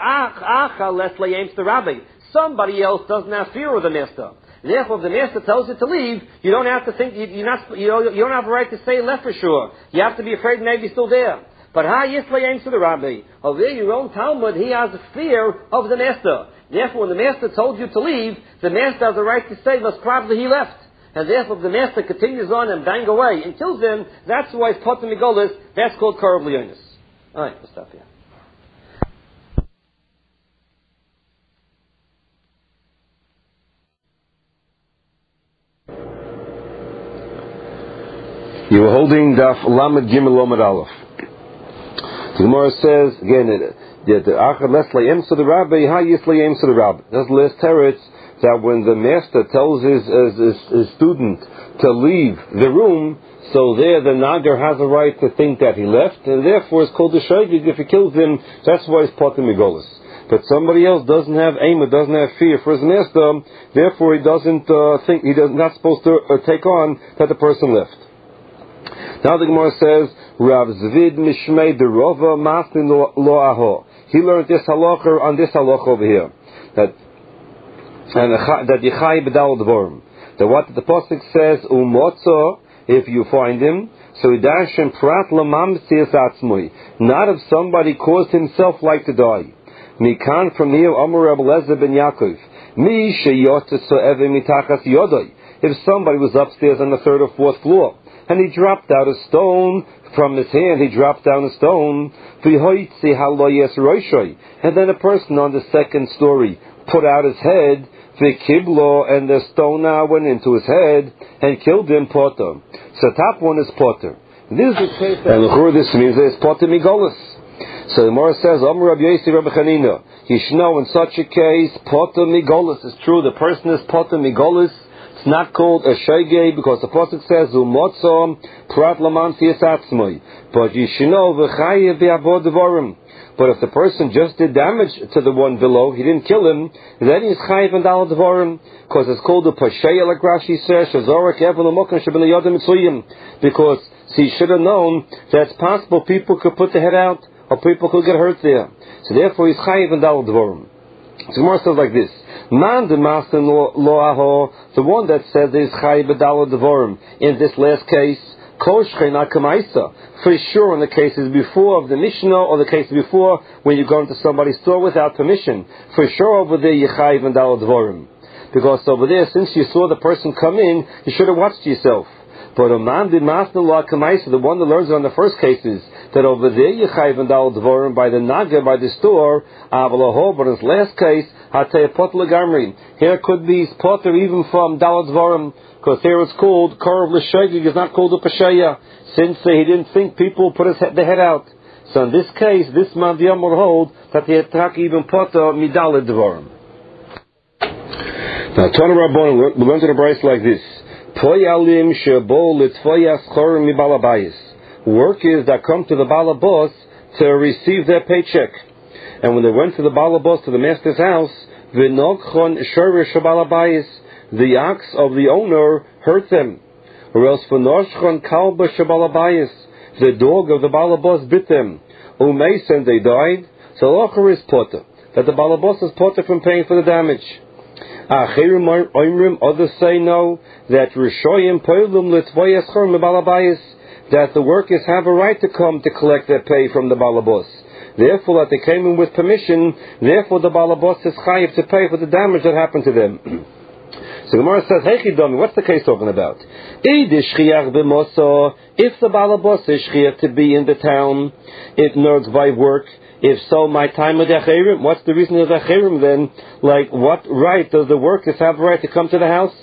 the rabbi. Somebody else doesn't have fear of the master. Therefore, if the master tells you to leave, you don't have to think, you don't have a right to stay left for sure. You have to be afraid maybe still there. But to the rabbi. Over there, your own Talmud, he has a fear of the master. Therefore, when the master told you to leave, the master has a right to say, most probably he left. And therefore, if the master continues on and bang away and kills him, that's why it's Potem Migolis, that's called Korov Leonis. Alright, we'll stop here. You were holding Daf Lamed Gimel Lamed Aleph. The Gemara says again that the Achad Leslie Ems to the Rabbi, Hi Yisli Ems to the Rabbi. That's the last teretz that when the master tells his student to leave the room, so there the Nagar has a right to think that he left, and therefore it's called the Shogig. If he kills him, that's why it's Potem Migolis. But somebody else doesn't have aim, doesn't have fear for his master, therefore he doesn't think he's not supposed to take on that the person left. Now the Gemara says, Rav Zvid Mishmei de Rova Maslin Lo Aho. He learned this halacha on this halacha over here. That Yechai B'dal Dvorim. That what the Pasuk says, Umotzo, if you find him, so Idashem Prat Lamam Sias Atzmui. Not if somebody caused himself like to die. Mikan from here, Amar Rabbi Lezer ben Yaakov. Mi Sheyotzo Eve Mitachas Yodoi. If somebody was upstairs on the third or fourth floor, and he dropped out a stone from his hand, he dropped down a stone, and then a person on the second story put out his head, and the stone now went into his head and killed him, potter. So top one is potter. This is the case, and this means that it's potter migolis. So the Gemara says, Amar Rabbi Yossi Rabbi Chanina, Yishno, in such a case, potter migolis is true. The person is potter migolis. It's not called a shegei because the pasuk says umotzom prat laman fiasatzmoi. But yishino v'chayev be'avod devarim. But if the person just did damage to the one below, he didn't kill him, then he's chayev and dal devarim because it's called a pasheya, like Rashi says shazorek evel umokan shebel yodem mitzuyim. Because he should have known that it's possible people could put the head out or people could get hurt there. So therefore he's chayev and dal devarim. So Gemara says like this. Man de masten lo aho, the one that said is chay bedalo devorim. In this last case, koshchei nakamaisa. For sure, in the cases before of the Mishnah or the cases before when you go into somebody's store without permission, for sure over there you chay bedalo devorim. Because over there, since you saw the person come in, you should have watched yourself. But a man did master law kamaisa, the one that learns on the first cases, that over there you chayv and dal devorim by the naga, by the store, avalaho. But in this last case, hatei pot legamri. Here could be potter even from dal devorim, because here it's called korov l'shegig, is not called a pasheya, since he didn't think people put the head out. So in this case, this man the will hold that he attack even potter midal devorim. Now, Tana Rabbon, we learn to the Bryce like this. Work is that come to the balabos to receive their paycheck. And when they went to the balabos, to the master's house, the ox of the owner hurt them. Or else the dog of the balabos bit them. And they died. So Locher is potter, that the balabos is potter from paying for the damage. Others say no, that that the workers have a right to come to collect their pay from the balabos. Therefore, that they came in with permission, therefore the balabos is chayiv to pay for the damage that happened to them. So Gemara says, hey Chidami, what's the case talking about? If the balabos is shchiach to be in the town, it nerds by work. If so, my time with Achirim, what's the reason of Achirim then? Like, what right does the workers have a right to come to the house?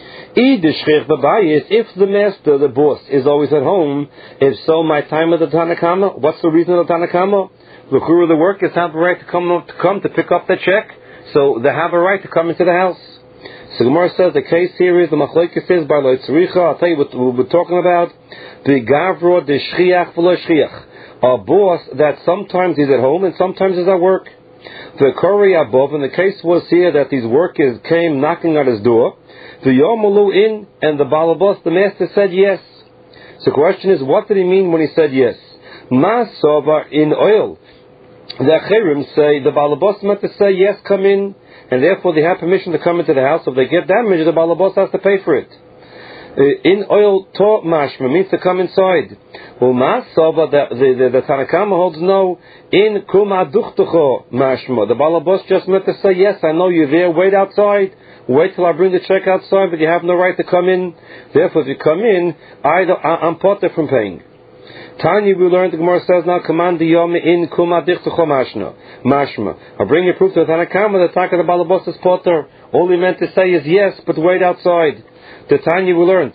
If the master, the boss, is always at home, if so, my time of the Tanakama, what's the reason of the Tanakama? The workers have a right to come to pick up the check, so they have a right to come into the house. So Gemara says the case here is the Machlokes says by Loitzricha. I'll tell you what we're talking about. The Gavro de Shchiach v'lo Shchiach. A boss that sometimes is at home and sometimes is at work. The Kori above, and the case was here that these workers came knocking on his door. The Yomalu in, and the Balabos, the master, said yes. So the question is, what did he mean when he said yes? Masova in oil. The Achirim say the Balabos meant to say yes, come in, and therefore they have permission to come into the house. If they get damaged, the Balabos has to pay for it. In oil to mashma means to come inside. Well, Masava, the Tanakama holds no. In kuma duchtucho mashma, the Balabos just meant to say yes, I know you're there. Wait outside. Wait till I bring the check outside, but you have no right to come in. Therefore, if you come in, I'm potter from paying. Tanya, we learned, the Gemara says now, command the yom in kuma dichtucho mashma. I bring you proof to the Tanakama, the Taka the Balabos is potter. All he meant to say is yes, but wait outside. The Tanya we learned,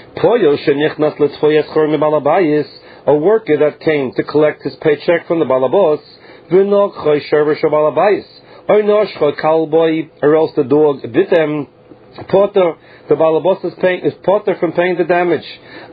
a worker that came to collect his paycheck from the Balabos, or else the dog bit him, potter, the Balabos is potter from paying the damage,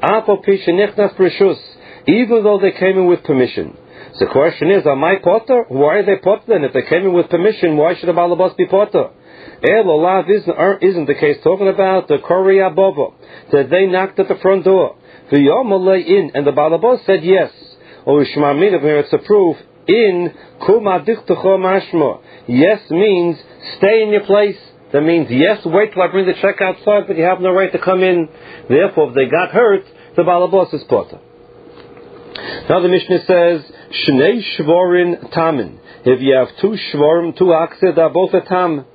even though they came in with permission. So the question is, am I potter? Why are they potter then? If they came in with permission, why should the Balabos be potter? Elolav isn't the case. Talking about the Korea Bobo, that they knocked at the front door. The Yomalay in, and the Balabos said yes. Or it's a proof. In Kuma Dichtucho Mashma. Yes means stay in your place. That means yes, wait till I bring the check outside, but you have no right to come in. Therefore, if they got hurt, the Balabos is potter. Now the Mishnah says, Shnei Shvorin Tamin. If you have two Shvorim, two oxen, they're both a Tam.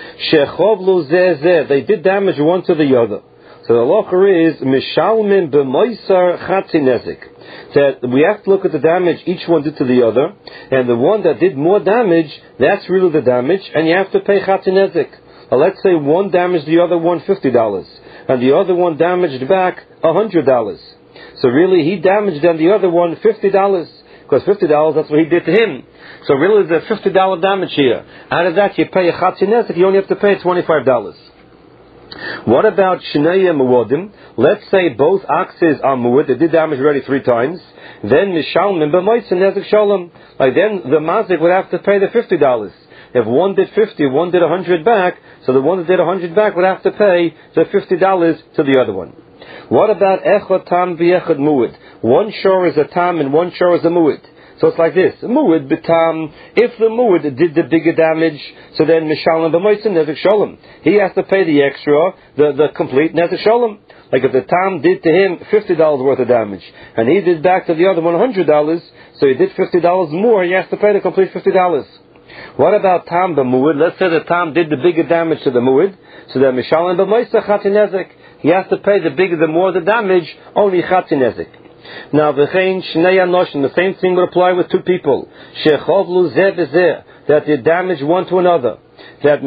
They did damage one to the other. So the halacha is mishalmin b'moisar chatzinezik, that we have to look at the damage each one did to the other, and the one that did more damage, that's really the damage, and you have to pay chatzinezik. Let's say one damaged the other one $50, and the other one damaged back $100. So really he damaged then the other one $50, because $50 that's what he did to him. So really there's a $50 damage here. Out of that you pay a chatzinezik, you only have to pay $25. What about Shnei Muwadim? Let's say both oxes are Muwad, they did damage already 3 times. Then Mishalmin b'moitz nezik shalom. Like then the mazik would have to pay the $50. If one did 50, one did 100 back, so the one that did 100 back would have to pay the $50 to the other one. What about Echad Tam v'Echad Muwad? One shore is a Tam and one shore is a Muwad. So it's like this: Mu'ud b'tam. If the Mu'ud did the bigger damage, so then Mishalim b'moitzim nezik shalom. He has to pay the extra, the complete nezik shalom. Like if the Tam did to him $50 worth of damage, and he did back to the other one $100, so he did $50 more. He has to pay the complete $50. What about Tam b'Mu'ud? Let's say the Tam did the bigger damage to the Mu'ud, so then Mishalim b'moitzim chati nezik. He has to pay the bigger, the more the damage, only chati nezik. Now, the same thing would apply with two people. That they damage one to another. That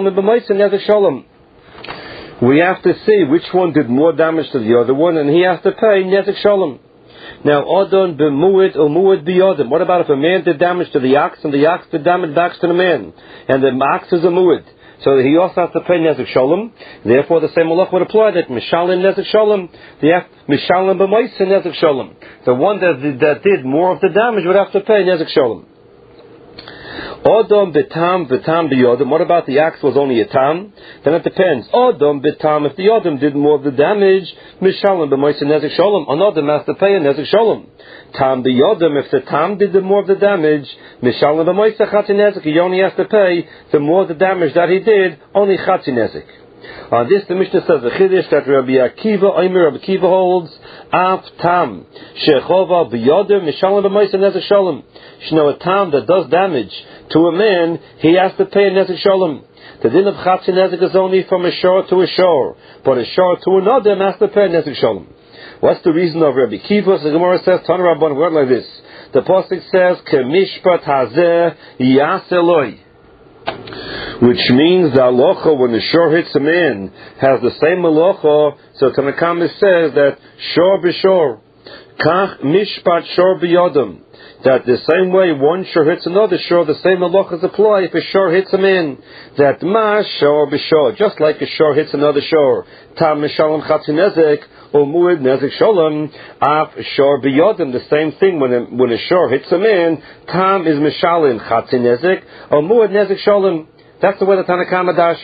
we have to see which one did more damage to the other one, and he has to pay nezik shalom. Now, Odon b'mu'id or mu'id b'yodim. What about if a man did damage to the ox, and the ox did damage back to the man, and the ox is a mu'id? So he also has to pay nezik shalom. Therefore, the same halach would apply that mishalim nezik shalom. They have mishalim b'moisin nezik shalom. The one that did more of the damage would have to pay nezik shalom. Odom betam b'yodom. What about the ox was only a tam? Then it depends. Odom betam. If the odom did more of the damage, mishalim b'moisin nezik shalom. Another has to pay a nezik shalom. Tam b'yodom. If the tam did the more of the damage, mishalim b'moisin chati nezik. He only has to pay the more of the damage that he did, only chati nezik. On this, the Mishnah says the Chiddush that Rabbi Akiva holds af tam shechova b'yodom mishalim b'moisin nezik shalom. You know, a tam that does damage to a man, he has to pay a nezik shalom. The din of chatzi nezik is only from a shore to a shore, but a shore to another has to pay a nezik shalom. What's the reason of Rabbi Kiva? The Gemara says, Tana Rabban, word like this. The pasuk says, Kemishpat hazeh yaseloi, which means the halacha when the shore hits a man has the same halacha. So Tanakama says that shore b'shore, kach mishpat shore b'yodam. That the same way one shore hits another shore, the same halachas apply if a shore hits a man. That ma shore b'shore, just like a shore hits another shore. Tam mishalom chatzi nezek or mu'id nezek shalom. Af shore b'yodem, the same thing when a shore hits a man. Tam is mishalim chatzi nezek or mu'id nezek shalom. That's the way the Tanakama dashins.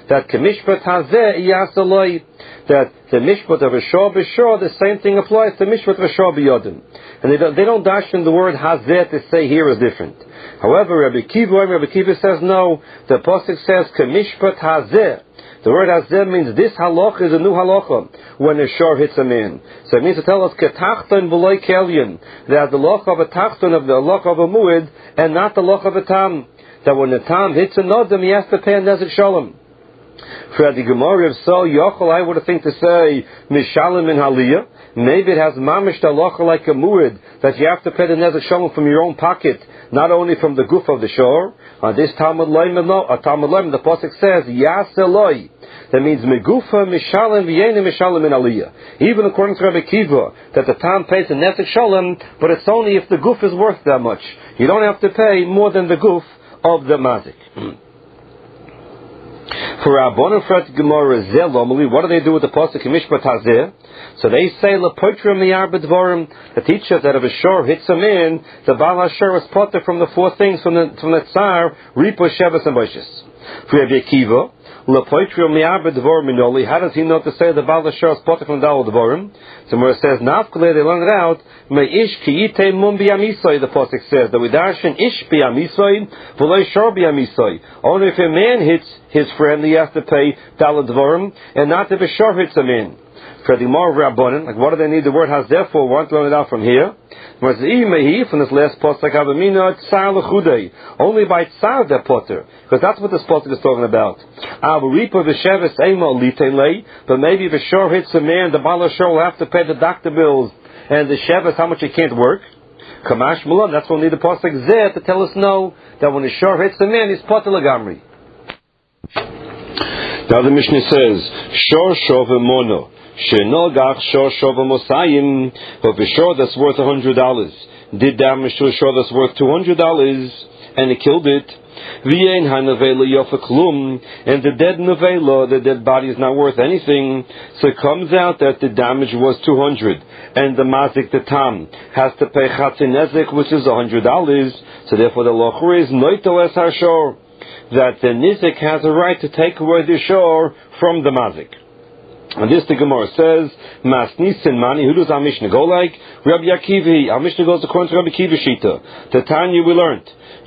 that Kamishpat Hazeh Yasaloi, that the Mishpat of a Shor B'Shor, the same thing applies to Mishpat of a Shor B'Yodim. And they don't dash in the word Hazeh to say here is different. However, Rabbi Kiva says no. The Pasuk says Kamishpat Hazeh. The word Hazeh means this halacha is a new halacha when a shor hits a man. So it means to tell us ketachton v'loy kelyon, that the halacha of a tachton of the halacha of a mu'id and not the halacha of a tam. That when the tam hits a nodam, he has to pay a nezek shalom. For the Gemara of so yochel, I would have think to say mishalim in haliyah. Maybe it has mamish halacha like a mu'id that you have to pay the nezek shalom from your own pocket, not only from the goof of the shor. On this Talmud Loim, the Pasuk says Yaseloi. That means Megufa Mishalim V'Yenim Mishalim in Aliyah. Even according to Rabbi Kiva, that the Tam pays a Nezek Shalom, but it's only if the goof is worth that much. You don't have to pay more than the goof of the Mazik. For Rabbanan Frat Gemara Zelomali, what do they do with the Pasuk Mishpat Hazeh? So they say Lepoitrim Miyar B'Dvarim, that teaches that if a shor hits a man, the Baal HaShor is potter from the four things from the Tsar, Ripa, Sheves, and Boishes. For Rabbi Akiva, Lepoitrim Miyar B'Dvarim Minoli, how does he know to say the Baal HaShor is potter from the Dal Dvarim? So where it says Nafkele, they learn it out. Me'ish Kiyite Mum B'Yamisoi, the Pasuk says that we darshan Ish B'Yamisoi, V'loi Shor B'Yamisoi. Only if a man hits his friend, he has to pay Dal Dvarim, and not if a shor hits a man. For the more Rabbanan, like what do they need the word Hazeh for? We want to learn it out from here. From this last pasuk, only by tzar that potter, because that's what this pasuk is talking about. But maybe if a shor hits a man, the Baal HaShor will have to pay the doctor bills and the sheves how much he can't work. Kamash Mulan, that's what we need the pasuk Zeh to tell us no, that when a shor hits a man, he's potter lagamri. Now the Mishnah says, Shor Shova Mono. Shenogach shor shova mosayim, but a shor that's worth $100 did damage to a shor that's worth $200, and it killed it. V'yein hanavela yofa klum, and the dead nevela, the dead body is not worth anything. So it comes out that the damage was $200, and the mazik, the tam, has to pay chatzinezek, which is $100. So therefore the lochur is noito es hashor, that the nizik has a right to take away the shor from the mazik. And this the Gemara says, Masnisin Mani, who does our Mishnah go like? Rabbi Akiva. Our Mishnah goes according to Rabbi Akiva Shita. The Tanya we learned.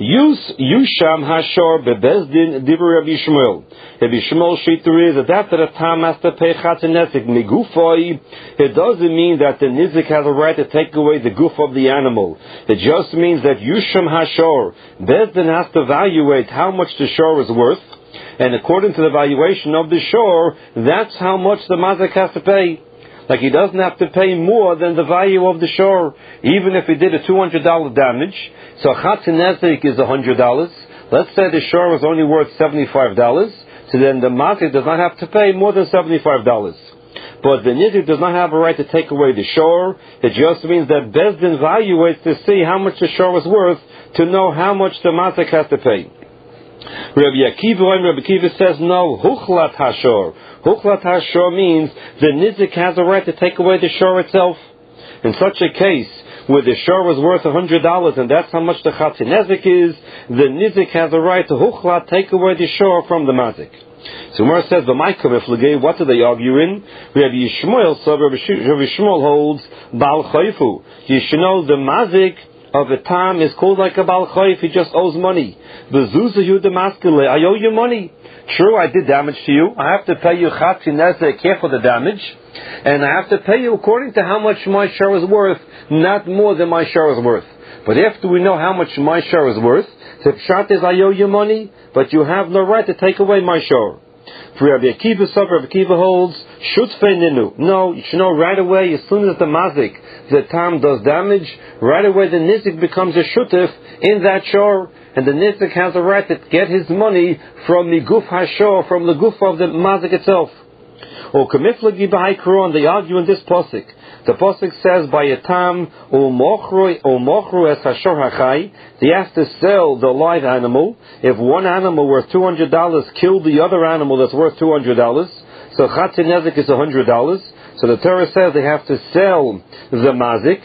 Yusham Hashor Bebezdin Diver Rabbi Shmuel. Rabbi Shmuel Shita is that after the time has to pay Chatzinesik Migufoi, it doesn't mean that the Nizik has a right to take away the goof of the animal. It just means that Yusham Hashor, Bezdin has to evaluate how much the shor is worth. And according to the valuation of the shor, that's how much the mazik has to pay. Like he doesn't have to pay more than the value of the shor, even if he did a $200 damage. So chatzinezik is $100. Let's say the shor was only worth $75. So then the mazik does not have to pay more than $75. But the nizik does not have a right to take away the shor. It just means that Bezdin evaluates to see how much the shor is worth to know how much the mazik has to pay. Rabbi Akiva says no. Huchlat hashor. Huchlat hashor means the nizik has a right to take away the shor itself. In such a case, where the shor was worth $100 and that's how much the chatzinezik is, the nizik has a right to huchlat take away the shor from the mazik. So Gemara says, what do they argue in? Rabbi Yishmael, so Rabbi Shmuel holds Baal Chayfu. You should know the mazik of a tam is called like a Baal Chayf, he just owes money. Bezuzahu demaskele, I owe you money. True, I did damage to you. I have to pay you chatzinezek care for the damage, and I have to pay you according to how much my shor is worth, not more than my shor is worth. But after we know how much my shor is worth, the pshat is I owe you money, but you have no right to take away my shor. For Rabbi Akiva, Rabbi Akiva holds shutfei ninu. No, you should know right away, as soon as the mazik, the tam does damage, right away the nizik becomes a shutef in that shor, and the nizik has a right to get his money from the guf hashor, from the guf of the mazik itself. Or kamiflagi b'hai Quran, they argue in this pasuk. The pasuk says by a tam u'mochru es hashor hachai, they have to sell the live animal. If one animal worth $200 killed the other animal that's worth $200, so chatzinezik is $100. So the Torah says they have to sell the mazik,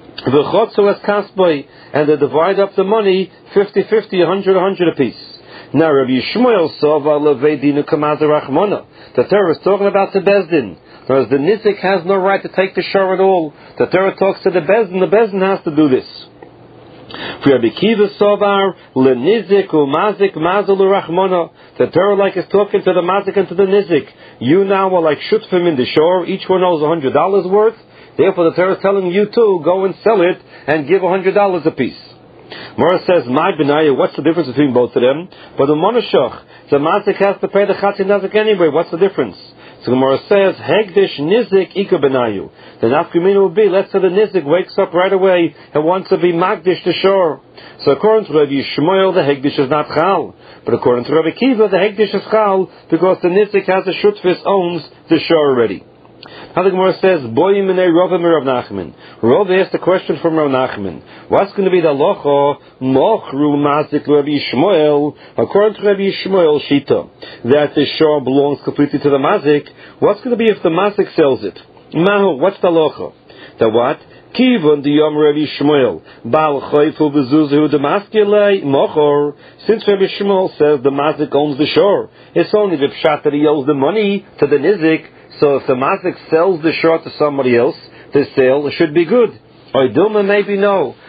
v'chotzu es kasboi, and they divide up the money 50-50, 100 apiece. Now Rabbi Yishmael Sova Levedinu Kamazer Rachmona. The Torah is talking about the Bezdin. Whereas the Nizik has no right to take the shor at all. The Torah talks to the Bezdin has to do this. For Rabbi Kiva Sovar Lenizik Umazik Mazel Rachmona. The Torah like is talking to the Mazik and to the Nizik. You now are like shutfim in the shore. Each one owes $100 worth. Therefore, the Torah is telling you too, go and sell it and give $100 a piece. Mora says, my benaya, what's the difference between both of them? But the monashach, the mazik has to pay the chatzin nazik anyway. What's the difference? So the Mora says, hegdish nizik ika benayu. The nafkamina will be, let's say the nizik wakes up right away and wants to be magdish to shore. So according to Rabbi Yishmael, the hegdish is not chal. But according to Rabbi Kiva, the hegdish is chal because the nizik has the shutfis owns the shore already. Now the Gemara says, Boyim minei Rav Rav Nachman. Rav asked the question from Rav Nachman. What's going to be the locha? Mochru mazik Rabbi Yishmael. According to Rabbi Yishmael Shita, that the shor belongs completely to the mazik. What's going to be if the mazik sells it? Mahu, what's the locha? The what? Kivon the Yom Rabbi Yishmael. Bal chayfu bezuzu demaskele mochor. Since Rabbi Yishmael says the mazik owns the shor, it's only the pshat that he owes the money to the nizik. So if the mazik sells the shor to somebody else, the sale should be good. Or Dilma maybe no.